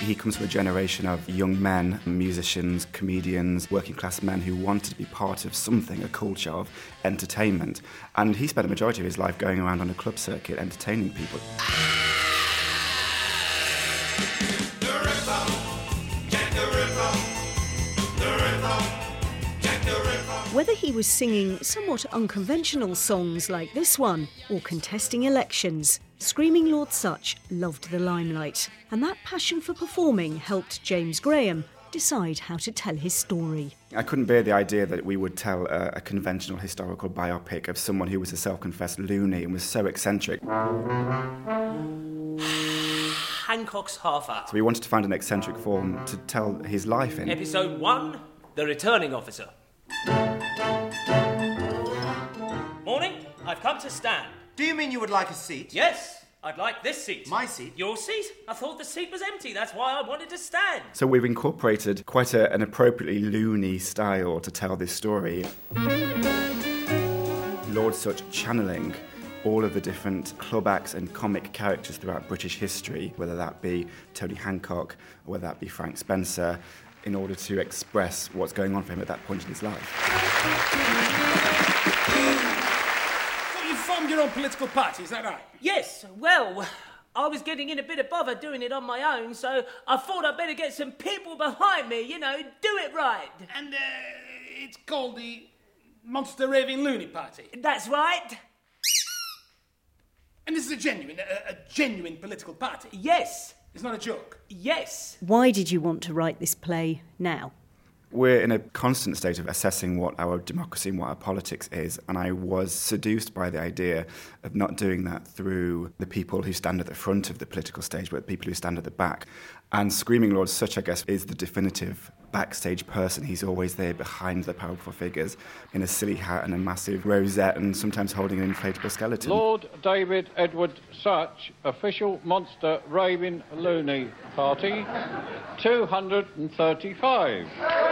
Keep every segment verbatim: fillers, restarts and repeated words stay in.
He comes from a generation of young men, musicians, comedians, working class men who wanted to be part of something, a culture of entertainment. And he spent a majority of his life going around on a club circuit entertaining people. Whether he was singing somewhat unconventional songs like this one, or contesting elections, Screaming Lord Sutch loved the limelight, and that passion for performing helped James Graham decide how to tell his story. I couldn't bear the idea that we would tell a, a conventional historical biopic of someone who was a self-confessed loony and was so eccentric. Hancock's Half Hour. So we wanted to find an eccentric form to tell his life in. Episode one, The Returning Officer. Morning, I've come to stand. Do you mean you would like a seat? Yes, I'd like this seat. My seat? Your seat? I thought the seat was empty, that's why I wanted to stand. So we've incorporated quite a, an appropriately loony style to tell this story. Lord Sutch channeling all of the different club acts and comic characters throughout British history, whether that be Tony Hancock or whether that be Frank Spencer, in order to express what's going on for him at that point in his life. So you formed your own political party, is that right? Yes, well, I was getting in a bit of bother doing it on my own, so I thought I'd better get some people behind me, you know, do it right. And uh, it's called the Monster Raving Loony Party. That's right. And this is a genuine, a, a genuine political party? Yes. It's not a joke? Yes. Why did you want to write this play now? We're in a constant state of assessing what our democracy and what our politics is, and I was seduced by the idea of not doing that through the people who stand at the front of the political stage, but the people who stand at the back. And Screaming Lord Sutch, I guess, is the definitive backstage person. He's always there behind the powerful figures in a silly hat and a massive rosette and sometimes holding an inflatable skeleton. Lord David Edward Sutch, official Monster Raving Loony Party, two hundred thirty-five.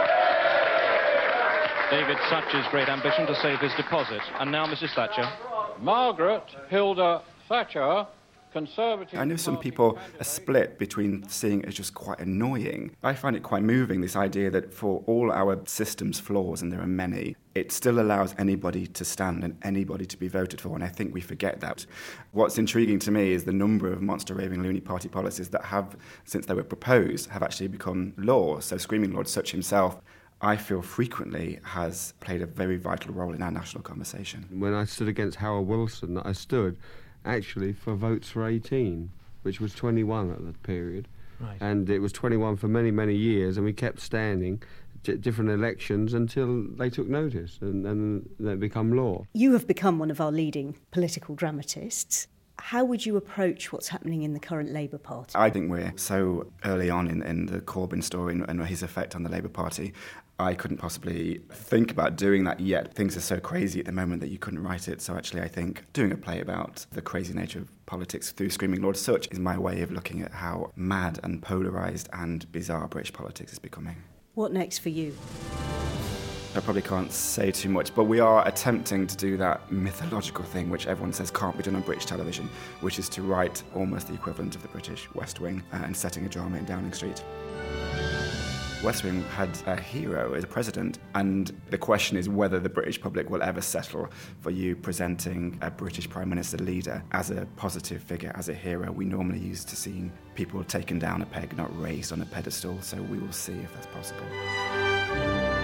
David Sutch's great ambition to save his deposit. And now Missus Thatcher. Margaret Hilda Thatcher, Conservative. I know some people are split between seeing it as just quite annoying. I find it quite moving, this idea that for all our system's flaws, and there are many, it still allows anybody to stand and anybody to be voted for, and I think we forget that. What's intriguing to me is the number of Monster Raving Loony Party policies that have, since they were proposed, have actually become law. So Screaming Lord Sutch himself, I feel frequently has played a very vital role in our national conversation. When I stood against Harold Wilson, I stood actually for votes for eighteen, which was twenty-one at that period. Right. And it was twenty-one for many, many years, and we kept standing at different elections until they took notice and, and they become law. You have become one of our leading political dramatists. How would you approach what's happening in the current Labour Party? I think we're so early on in, in the Corbyn story and, and his effect on the Labour Party. I couldn't possibly think about doing that yet. Things are so crazy at the moment that you couldn't write it. So actually I think doing a play about the crazy nature of politics through Screaming Lord Sutch is my way of looking at how mad and polarised and bizarre British politics is becoming. What next for you? I probably can't say too much, but we are attempting to do that mythological thing which everyone says can't be done on British television, which is to write almost the equivalent of the British West Wing uh, and setting a drama in Downing Street. West Wing had a hero as a president, and the question is whether the British public will ever settle for you presenting a British Prime Minister leader as a positive figure, as a hero. We normally used to seeing people taken down a peg, not raised on a pedestal, so we will see if that's possible.